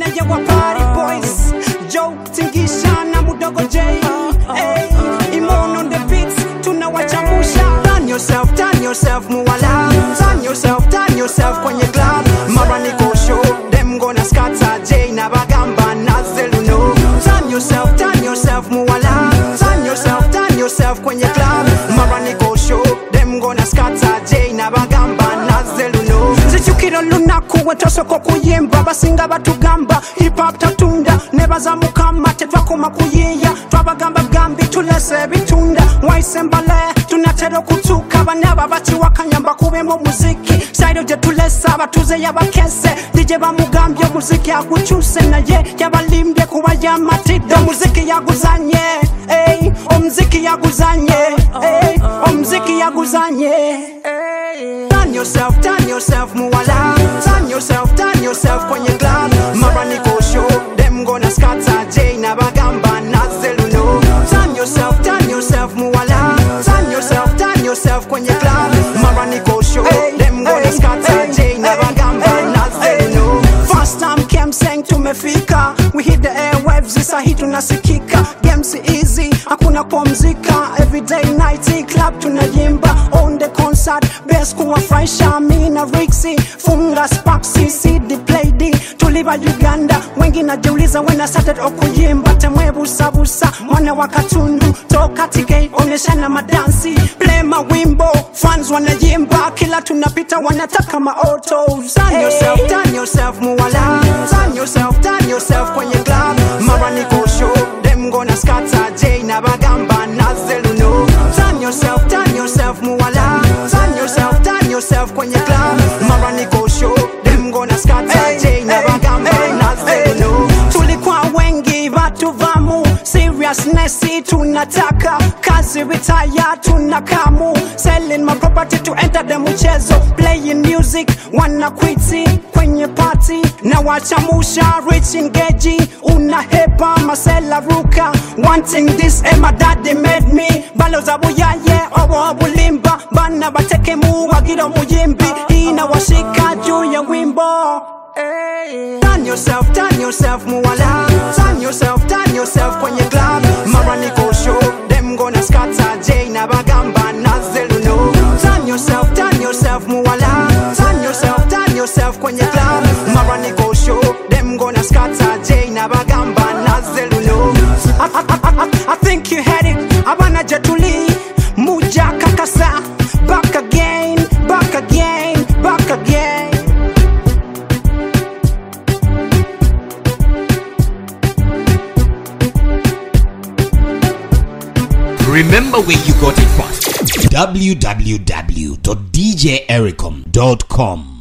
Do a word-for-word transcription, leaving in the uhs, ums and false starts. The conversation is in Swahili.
ya wa party boys, Joe Tingisha na Mudogo J. Hey, Imon on the beats, tunawachamusha. Turn yourself, turn yourself muwala. Turn yourself, turn yourself kwenye club. Mara niko show, them gonna scatter. J na bagamba na zeluno. Turn yourself, turn yourself muwala. Turn yourself, turn yourself kwenye club. Mara niko show, them gonna scatter. J na bagamba na zeluno. Zichukiro lunaku wetosoko kuyimba. Basinga batugamba, hip hop tatunda. Nebaza mukama, tetwakoma kuyiya. Twabagamba gambi tulese bitunda. Waisembale, tunatero kutuka. Banaba bachi wakanyamba kubemo muziki. Saido je tulesa, batuze yabakese. D J bamugambye muziki aguchuse na ye. Yabalimbye kuba yamatido. Muziki yaguzanye, ey. O muziki yaguzanye, ey. O muziki yaguzanye. Turn yourself, turn yourself muwala. Turn yourself, turn yourself kwenye club. Mara niko show, them gonna scatter. J na bagamba na zeluno. Turn yourself, turn yourself muwala. Turn yourself, turn yourself kwenye club. Mara niko show, them gonna scatter. J na bagamba na zeluno. First time came saying tumefika. We hit the airwaves, isa hii tunasikika. Games easy, hakuna kupumzika. Everyday night, club tunayimba. On the concert, best kuwafurahisha. Mi na Rixi, funga Spaxi, C D play D. Tuliva Uganda, wengi najiuliza when I started okuyimba. Temwe busa busa, mwana wakatundu. Toka tike, onesha na madansi. Play ma wimbo, fans wanayimba. Kila tunapita wanataka ma autos. Turn yourself, turn yourself muwala. Turn yourself, turn yourself kwenye club. Mara niko show, them gonna scatter. J na bagamba na zeluno. Turn yourself, turn yourself muwala. Turn yourself, turn yourself kwenye club. Mara niko show, them gonna scatter. J na bagamba na zeluno. Tulikuwa wengi watu vamu. Seriousness tunataka. Kazi retire tunakamu. Selling my property to enter the mchezo. Playing music wana quiti kwenye party. Na wachamusha rich engage. Una hepa masela ruka. Wanting this and my daddy made me. Balo za buyaye obo abulimba. Bana bateke mu wagira muyimbi. Ina washika juu ya wimbo. Turn yourself, turn yourself muwala. Turn yourself, turn yourself kwenye club. Mara niko show, them gonna scatter. J na bagamba na zeluno. Turn yourself, turn yourself muwala. Turn yourself, turn yourself kwenye club. Mara niko show, them gonna scatter. J na bagamba na zeluno. I, I, I, I, I think you had it. Abana jetuli, muja kakasa. Back again, back again, back again. Remember where you got it from. w w w dot d j ericom dot com